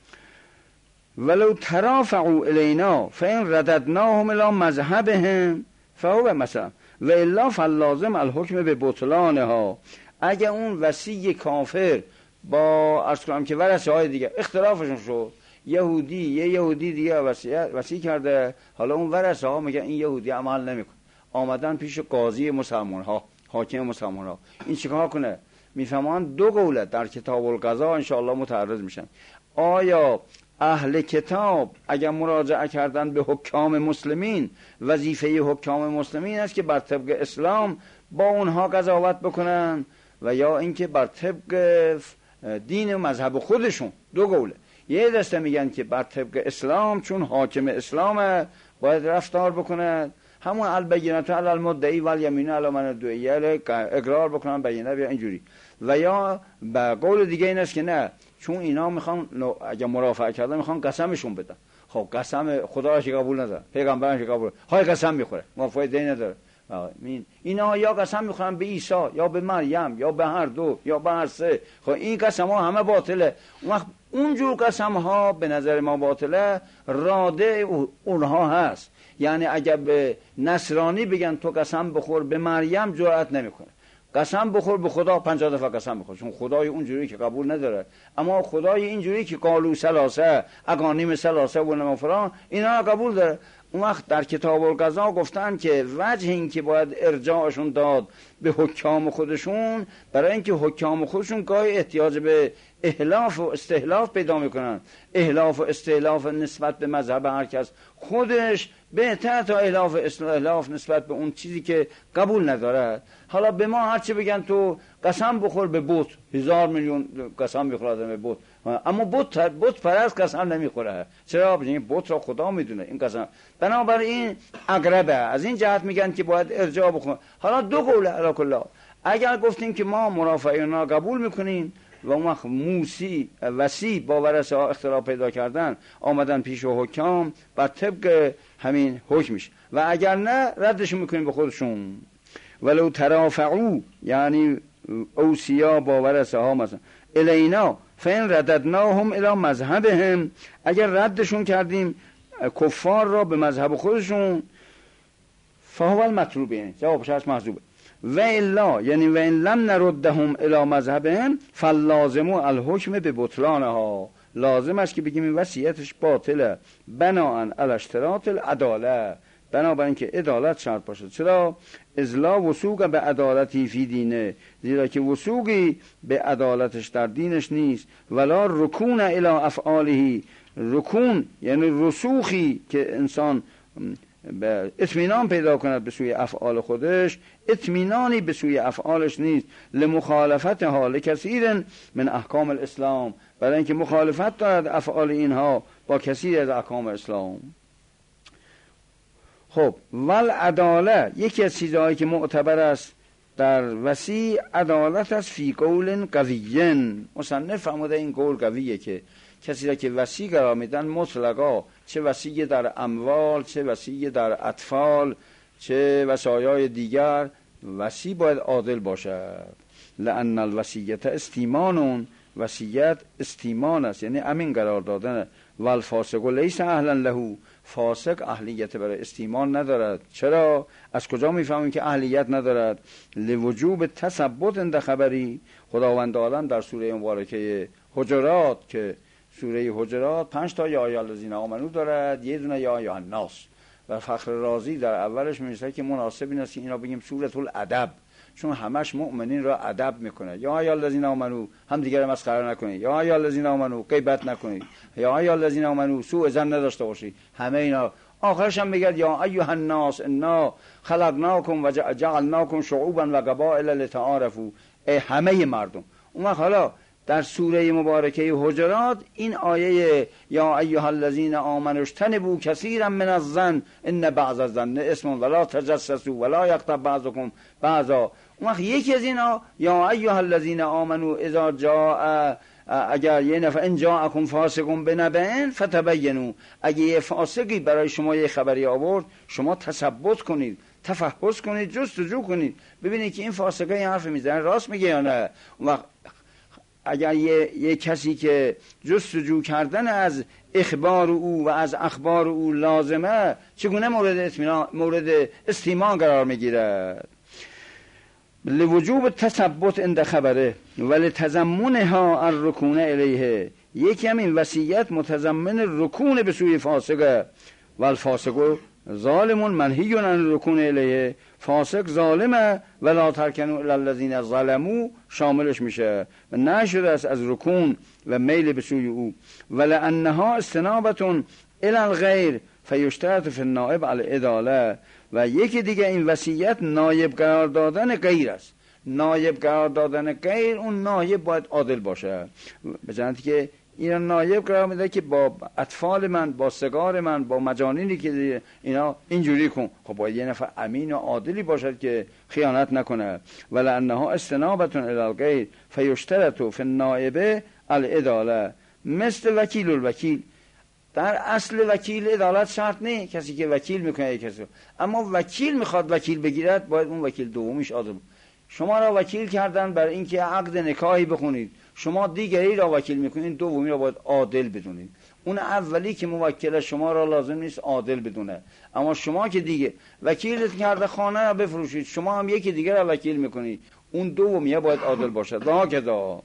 ولو ترافعوا الینا فان رددناهم الی مذهبهم فهو مثلا و الا فاللازم الحکم به بطلانها، اگه اون وصی کافر با عرض کنم که ورثه های دیگه اختلافشون شد، یهودی یه یهودی دیگه وصیت وصی کرده، حالا اون ورثه ها میگن این یهودی عمل نمیکنه، آمدن پیش قاضی مسلمان ها، حاکم مسلمان ها، این چیکار کنه؟ میفهمان دو قوله در کتاب القضا ان شاء الله متعرض میشن. آیا اهل کتاب اگر مراجعه کردن به حکام مسلمین، وظیفه حکام مسلمین است که بر طبق اسلام با اونها قضاوت بکنن و یا اینکه بر طبق دین و مذهب خودشون؟ دو قوله. یه دسته میگن که بر طبق اسلام چون حاکم اسلامه باید رفتار بکنه، همون البینه علی المدعی و الیمین علی من ادعی، اقرار بکنن بینه بیا اینجوری. و یا به قول دیگه این است که نه، چون اینا میخوان اگه مرافعه کردن میخوان قسمشون بدن، خب قسم خدا را که قبول نداره، پیغمبرش که قبول، های قسم میخوره، موافقت نداره. اینا یا قسم میخورن به عیسی یا به مریم یا به هر دو یا به هر سه، خب این قسم ها همه باطله. اون وقت اونجور قسم ها به نظر ما باطله، راده اونها هست. یعنی اگر به نصرانی بگن تو قسم بخور به مریم، جرأت نمیکنه. قسم بخور به خدا، پنجاه دفعه قسم بخور، چون خدای اونجوری که قبول نداره. اما خدای اینجوری که قالو ثلاثه اقانیم ثلاثه و نما فلان، اینا قبول داره. اون وقت در کتاب القضا گفتن که وجه این که باید ارجاعشون داد به حکام خودشون، برای اینکه حکام خودشون گاهی احتیاج به احلاف و استحلاف پیدا میکنن. احلاف و استحلاف نسبت به مذهب هر کس خودش بهتر تا احلاف استحلاف نسبت به اون چیزی که قبول نداره. حالا به ما هرچی بگن تو قسم بخور به بت، هزار میلیون قسم بخور به بت، اما بت بت پرست قسم نمیخوره. چرا؟ این بت را خدا میدونه این قسم. بنابراین اقربه، از این جهت میگن که باید ارجاع بکن. حالا دو قوله علی کل. اگر گفتیم که ما مرافعه اونا قبول میکنیم و اون وقت موسی وصی با ورثه ها اختلاف پیدا کردن، آمدن پیش حکام، بر طبق همین حکمش، و اگر نه ردشون میکنیم به خودشون. ولو ترافعوا یعنی اوصیا با ورثه ها مثلا الینا فین رددناهم الی مذهبهم، اگر ردشون کردیم کفار را به مذهب خودشون، فهو المطلوب، یعنی جوابش هست محذوبه. و الا یعنی و ان لم نردهم الی مذهبهم فاللازم الحکم به بطلانها، لازم است که بگیم این وصیتش باطله بناء علی اشتراط العداله، بنابراین که عدالت شرط باشد. چرا؟ ازلا وثوق به عدالتی فی دینه، زیرا که وثوقی به عدالتش در دینش نیست. ولا رکون الی افعاله، رکون یعنی رسوخی که انسان به اطمینان پیدا کند به سوی افعال خودش، اطمینانی به سوی افعالش نیست. لمخالفت حال کثیر من احکام الاسلام، برای اینکه مخالفت دارد افعال اینها با کثیر از احکام اسلام. خب ول عداله، یکی از چیزهایی که معتبر است در وصی عدالت است فی قول قویین. مصنف فرموده این قول قویه که کسی را که وصی قرار میدن مطلقا، چه وصی در اموال، چه وصی در اطفال، چه وصایای دیگر، وصی باید عادل باشد. لأن الوصیت استیمانون، وصیت استیمان است یعنی امین قرار دادن. والفاسق لیس اهلا له، فاسق اهلیت برای استیمان ندارد. چرا؟ از کجا میفهمیم که اهلیت ندارد؟ لوجوب تثبت عند خبری، خداوند عالم در سوره مبارکه حجرات که سوره حجرات پنج تا یا یا الذین آمنو دارد، یه دونه یا یا الناس، و فخر رازی در اولش می‌نویسه که مناسب این است که اینا بگیم سورة الادب، چون همش مؤمنین را ادب میکنه. یا ای الذین آمنو، هم دیگر مسخره نکنید. یا ای الذین آمنو، غیبت نکنید. یا ای الذین آمنو، سوء ظن نداشته باشید. همه اینا آخرش هم میگه یا ایها الناس انا خلقناکم و جعلناکم شعوبا و قبائل لتعارفوا، ای همه مردم. اون وقت حالا در سوره مبارکه حجرات این آیه یا ایها الذین آمنوا اجتنبوا کثیرا من الظن ان بعض الظن اسم ولا تجسسوا ولا یغتب بعضکم بعضا. اون وقت یکی از اینا یا ایها الذین آمنوا اذا جاء، اگر یه نفر ان جاءکم فاسق بنبأ فتبینوا، اگه یه فاسقی برای شما یه خبری آورد شما تثبت کنید، تفحص کنید، جستجو کنید، ببینید که این فاسقه این حرف میزنه راست میگه یا نه. اون وقت اگر یه, یه کسی که جستجو کردن از اخبار او و از اخبار او لازمه، چگونه مورد اطمینان مورد استیمان قرار میگیرد؟ لوجوب تثبت عند خبره ولتضمنها الرکون الیه. یکی همین وصیت متضمن رکون به سوی فاسقه و الفاسق ظالم منهی عن الرکون الیه، فاسق ظالمه ولا ترکنوا الی الذین ظلموا شاملش میشه و نشده است از رکون و میل به سوی او. ولانها استنابه الی الغیر فیشترط فی النائب العداله. و یکی دیگه این وصیت نایب قرار دادن غیر است. نایب قرار دادن غیر، اون نایب باید عادل باشه. به جهتی که اینا نایب قرار میده که با اطفال من، با سگار من، با مجانینی که اینا اینجوری کن. خب باید یه نفر امین و عادلی باشد که خیانت نکنه. ولانها استنابه الی الغیر فیشترط فی النائب العداله مثل وکیل الوکیل. در اصل وکیل عدالت شرط نه، کسی که وکیل میکنه کسی، اما وکیل میخواد وکیل بگیرد باید اون وکیل دومیش عادل. شما را وکیل کردن برای اینکه عقد نکاحی بخونید، شما دیگری را وکیل میکنید، دومی را باید عادل بدونید. اون اولی که موکل شما را لازم نیست عادل بدونه، اما شما که دیگه وکیلت کرده خانه را بفروشید، شما هم یکی دیگر را وکیل میکنید، اون دومی باید عادل باشد. و هکذا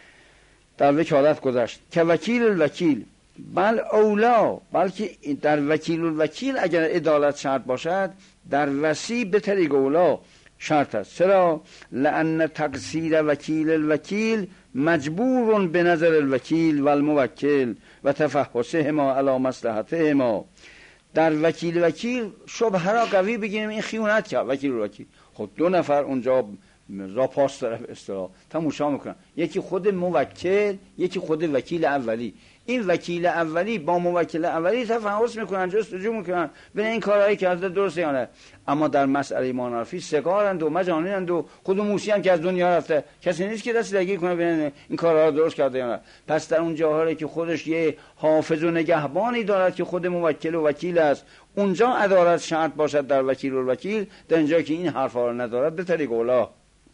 در وکالت گذشت که وکیل الوکیل بل اولا، بلکه در وکیل الوکیل اگر عدالت شرط باشد در وصی به طریق اولا شرط است. چرا؟ لأن تقصیر وکیل الوکیل مجبور به نظر الوکیل و الموکل و تفحصهما علی مصلحتهما. در وکیل وکیل شبهه را قوی بگیریم این خیانت کرد وکیل الوکیل. خب دو نفر اونجا راپاس طرف اصطلاح تماشا میکنن، یکی خود موکل یکی خود وکیل اولی. این وکیل اولی با موکل اولی تفحص میکنن، جستجو میکنن ببین این کارهایی کرده درسته یا نه. اما در مسئله مانعرفی سگارند و مجانینند و خود موسی هم که از دنیا رفته، کسی نیست که دستگیر کنه ببین این کارها درست کرده یا نه. پس در اون جاهایی که خودش یه حافظ و نگهبانی دارد که خود موکل و وکیل است، اونجا عدالت شرط باشد در وکیل و وکیل. در اینجا که این حرفا رو ندارد به طریق اولا.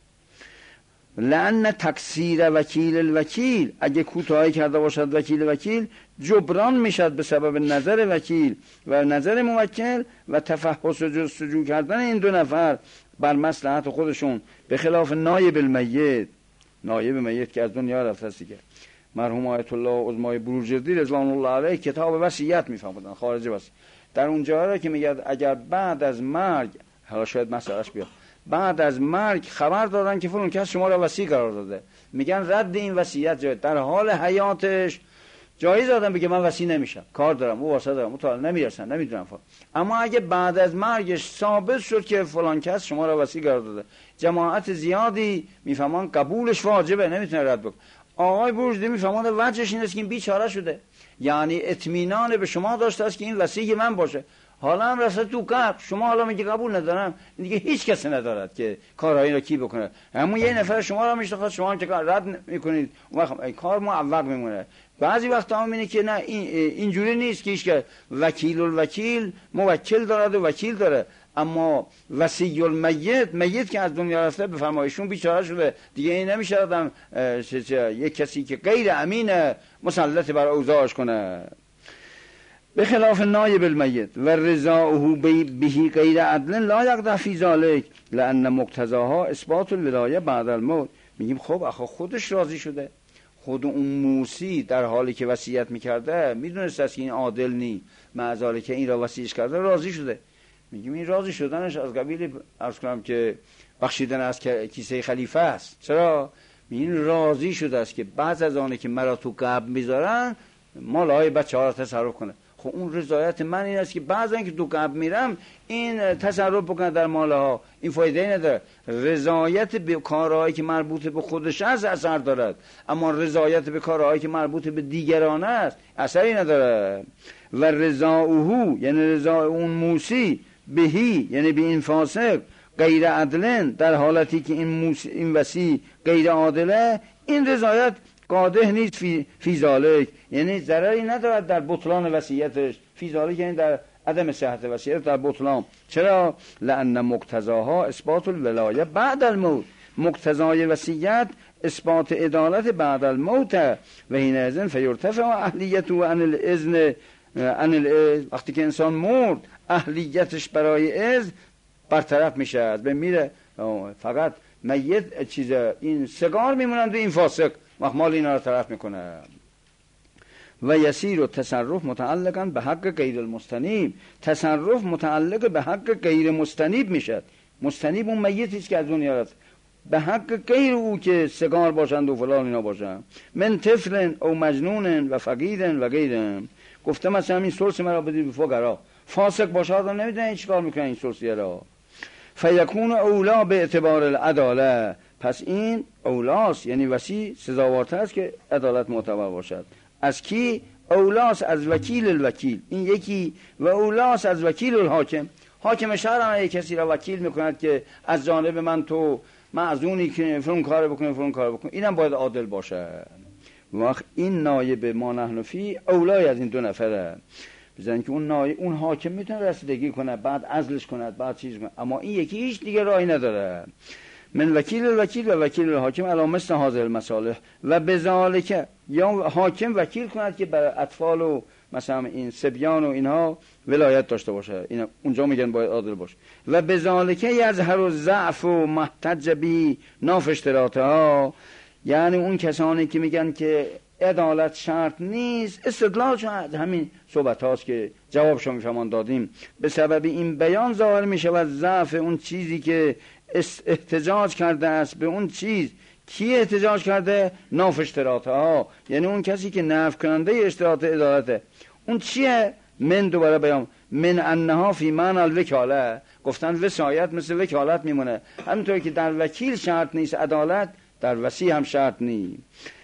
لأن تقصیر وکیل الوکیل، اگه کوتاهی کرده باشد وکیل وکیل، جبران میشد به سبب نظر وکیل و نظر موکل و تفحص و جستجو کردن این دو نفر بر مصلحت خودشون، به خلاف نایب المیت. نایب میت که از دنیا رفته است دیگه. مرحوم آیت الله عظمای بروجردی رضوان الله علیه کتاب وصیت میفهمودن، خارج وصیت. در اونجا را که میگه اگر بعد از مرگ، حالا شاید مسئلهش بیاد، بعد از مرگ خبر دادن که فلان کس شما را وصی قرار داده، میگن رد این وصیت جای در حال حیاتش جایز آدم بگه من وصی نمیشم، کار دارم، واسطه دارم، مطالعه نمیرسن، نمیدونم فلان. اما اگه بعد از مرگش ثابت شد که فلان کس شما را وصی قرار داده، جماعت زیادی میفهمن قبولش واجبه، نمیتونه رد بکنه. آقای بروجردی میفهمن وجهش این است که این بیچاره شده، یعنی اطمینان به شما داشته است که این وصی من باشه، حالا هم رسد تو قبر، شما حالا میگی قبول ندارم، دیگه هیچ کسی ندارد که کارهایی را کی بکنه. همون یه نفر شما را میشناسه، شما هم که رد میکنید، اون وقت این کار معوق میمونه. بعضی وقتا هم اینه که نه این اینجوری نیست که هیچ که وکیل الوکیل موکل دارد و وکیل داره، اما وصی المیت، میت که از دنیا رفته به فرمایشون بیچاره شده دیگه، این نمیشه آدم یک کسی که غیر امینه مسلط بر اوضاعش کنه. به خلاف نایب المیت و رضاؤه به غیر عدل لا یقدح فی ذلک لان مقتضاها اثبات الولایه بعد الموت. میگیم خب آخه خودش راضی شده، خود اون موسی در حالی که وصیت میکرده میدونست است که این عادل نی، معذاله که این را وصیت کرده راضی شده. میگیم این راضی شدنش از قبیل عرض کنم که بخشیدن از کیسه خلیفه است. چرا؟ این راضی شده است که بعض از آنه که مرا تو قبر میذارن مالهای بچه ها را تصرف کنه. خب اون رضایت من این است که بعضا که تو قبر میرم این تصرف بکنه در مالها، این فایده نداره. رضایت به کارهایی که مربوط به خودش است اثر دارد، اما رضایت به کارهایی که مربوط به دیگران است اثری نداره. و رضاؤه یعنی رضا اون موسی بهی یعنی به این فاسق غیر عدلن، در حالتی که این موسی این وصی غیر عادله، این رضایت قادح نیست فی, فی ذالک، یعنی ضرری ندارد در بطلان وصیتش. فی ذالک یعنی در عدم صحت وصیت، در بطلان. چرا؟ لأن مقتضاها اثبات الولایه بعد الموت، مقتضای وصیت اثبات عدالت بعد الموت و حینئذ فیرتفع اهلیته عن الاذن عن الاذن. وقتی که انسان مرد اهلیتش برای اذن برطرف میشه، از بین میره، فقط میت چیز این سگار میمونند و این فاسق وقت مال اینا رو طرف میکنه. و یسیر و تصرف متعلقا به حق غیر المستنیب، تصرف متعلق به حق غیر مستنیب میشد. مستنیب اون میتی است که از دنیا رفت، به حق غیر او که سگار باشند و فلان اینا باشند. من طفل او مجنون و فقیر و غیرهم. گفته مثلا این سلس مرا بدید به فقرا، فاسق باشه آدم نمیدونه چیکار میکنه این سلسیه را. فیکون اولا به اعتبار العداله، پس این اولاست یعنی وصی سزاوارتر است که عدالت معتبر باشد. از کی؟ اولاست از وکیل الوکیل، این یکی. و اولاست از وکیل الحاکم، حاکم شهر هم یک کسی را وکیل میکند که از جانب من تو معزونی که فرون کار بکنه فرون کار بکنه، اینم باید عادل باشه. وقت این نایب ما نحن فی اولای از این دو نفره، بزنید که اون نایب اون حاکم میتونه رسیدگی کنه، بعد عزلش کنه، بعد چیز کنه، اما این یکی هیچ دیگه راهی نداره. من وکیل الوکیل و وکیل الحاکم علی مثل هذه المصالح و بذالک، یا حاکم وکیل کند که برای اطفال و مثلا این صبیان و اینها ولایت داشته باشه، اینا اونجا میگن باید عادل باشه. و بذالک یظهر الضعف و محتج بی ناف اشتراطها، یعنی اون کسانی که میگن که عدالت شرط نیست، استدلالشون از همین صحبت هاست که جوابشو میفهمان دادیم. به سبب این بیان ظاهر میشه و ضعف اون چیزی که احتجاج کرده است به اون چیز. کی احتجاج کرده؟ ناف اشتراطها، یعنی اون کسی که نفی کننده اشتراط عدالته. اون چیه؟ من دوباره بیان من انها فی معنی الوکاله، گفتن وصایت مثل وکالت میمونه. همینطوری که در وکیل شرط نیست عدالت، در وصی هم شرط نیست.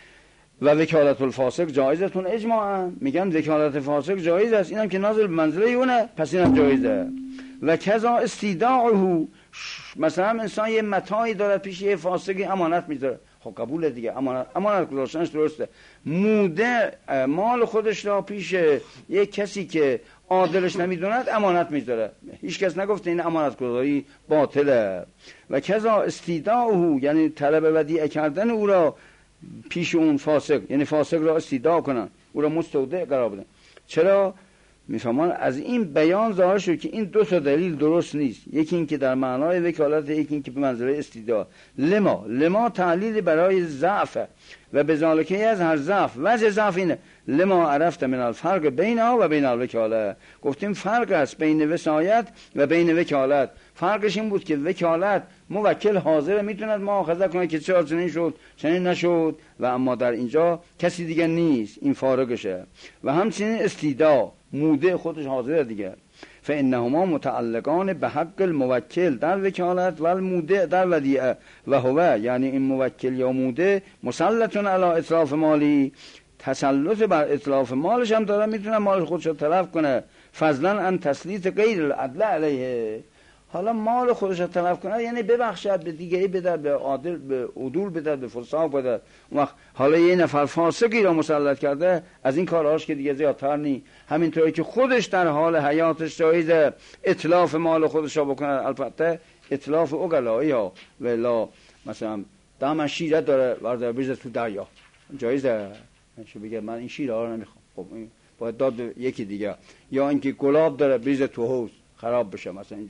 و وکالت الفاسق جایزتون اجماعا، میگن وکالت فاسق جایز است، اینم که نازل به منزله اونه، پس اینم جایزه. و کذا استیداعه، مثلا انسان یه متاعی داره پیش یه فاسقی امانت میذاره، خب قبول دیگه، امانت امانت گذاشتنش درسته. موده مال خودش را پیش یه کسی که عادلش نمیدوند امانت میذاره، هیچ کس نگفته این امانت گذاری باطله. و کذا استیداعه یعنی طلب ودیعه کردن او را پیش اون فاسق، یعنی فاسق را استیداع کنن، او را مستودع قرار بدن. چرا؟ میفهمان از این بیان ظاهر شد که این دو تا دلیل درست نیست، یکی این که در معنای وکالت، یکی این که به منزله استیداع. لما لما تعلیل برای ضعف و بذالکه از هر ضعف، وجه ضعف اینه لما عرفت من الفرق بینها و بین الوکاله، گفتیم فرق است بین وصایت و بین وکالت. فرقش این بود که وکالت موکل حاضر میتوند مؤاخذه کنه که چرا چنین شد چنین نشد، و اما در اینجا کسی دیگه نیست، این فارغشه. و همچنین استیداع موده خودش حاضر دیگه. فانهما متعلقان به حق الموکل در وکالت و الموده در ودیعه. و هو یعنی این موکل یا موده مسلطون علی اتلاف مالی، تسلط بر اتلاف مالش هم داره، میتونه مال خودش رو تلف کنه. فضلا عن تسلیط غیر العدل علیه، حالا مال خودش رو تلف کنه یعنی ببخشد به دیگری بده، به عادل به عدول بده، به فساق بده. وقت حالا یه نفر فاسقی را مسلط کرده، از این کارهاش که دیگه زیادتر نی. همینطوری که خودش در حال حیاتش جایزه اتلاف مال خودش را بکنه، البته اتلاف عقلایی ها ولا مثلا دم شیره داره ورده بریزه تو دریا جایزه، چه بگه من این شیره ها رو نمیخوام، خب باید داد یکی دیگه. یا اینکه گلاب داره بریزه تو حوض خراب بشه مثلا اینجوری.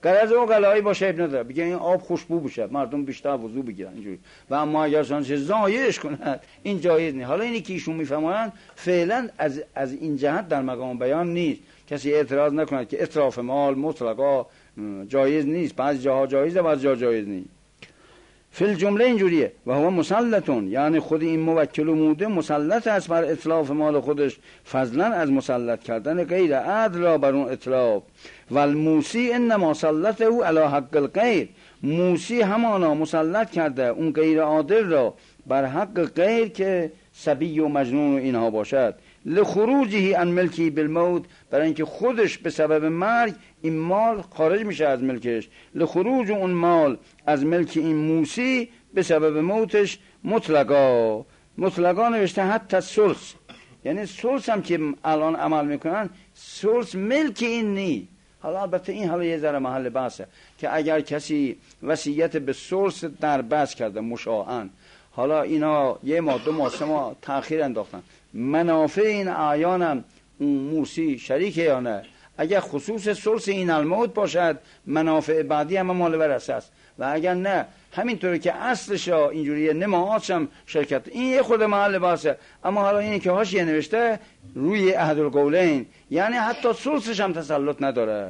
غرض عقلایی باشه اب نداره، بگه این آب خوشبو بشه مردم بیشتر وضو بگیرن اینجوری. و اما اگر چه زایش کند این جایز نیست. حالا اینی که ایشون میفهمن فعلا از از این جهت در مقام بیان نیست، کسی اعتراض نکند که اسراف مال مطلقا جایز نیست، بعضی جاها جایزه بعضی جاها جایز نیست. فی الجمله اینجوریه و هو مسلطون، یعنی خود این موکل و موده مسلط است بر اتلاف مال خودش، فضلا از مسلط کردن غیر عدل را بر اون اتلاف. و الموسی انما سلطه علی حق الغیر، موسی همانا مسلط کرده اون غیر عادل را بر حق غیر که صبی و مجنون و اینها باشد. لخروجه عن ملکی بالموت، برای اینکه خودش به سبب مرگ این مال خارج میشه از ملکش. لخروج اون مال از ملک این موسی به سبب موتش مطلقا، مطلقا نوشته حتی سلس، یعنی سلس هم که الان عمل میکنن سلس ملک این نی. حالا البته این حالا یه ذره محل بحثه که اگر کسی وصیت به سلس در بس کرده مشاعن، حالا اینا یه ماه دو ماه سه ماه تأخیر انداختن، منافع این اعیانم اون موسی شریکه یا نه؟ اگر خصوص سلس این الموت باشد منافع بعدی هم مال ورثه است، و اگر نه همینطوری که اصلش اینجوریه نماهاتش هم شرکت. این یه خود محل بحثه. اما حالا اینی که حاشیه نوشته روی احد القولین، یعنی حتی سلسش هم تسلط نداره.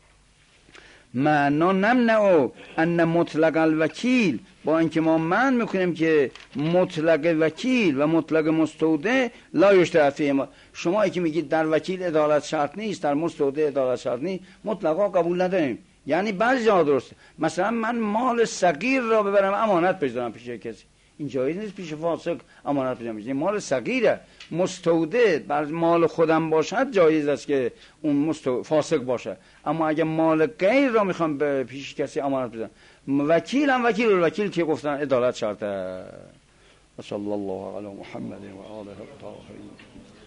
معنا نمنعو ان مطلق الوکیل، با اینکه ما من میکنیم که مطلق وکیل و مطلق مستودع لا یشترط فیهما. شما که میگید در وکیل عدالت شرط نیست در مستودع عدالت شرط نیست، مطلقا قبول نداریم. یعنی بعضی جا درسته، مثلا من مال صغیر را ببرم امانت بذارم پیش کسی، این جایز نیست پیش فاسق امانت بذارم. این مال صغیره، مستودع بر مال خودم باشد جایز است که اون مستو... فاسق باشه. اما اگه مال غیر را میخوام به پیش کسی امانت بذارم، وکیل هم وکیل الوکیل که گفتن عدالت شرطه. صلی الله علی محمد و آله الطاهرین.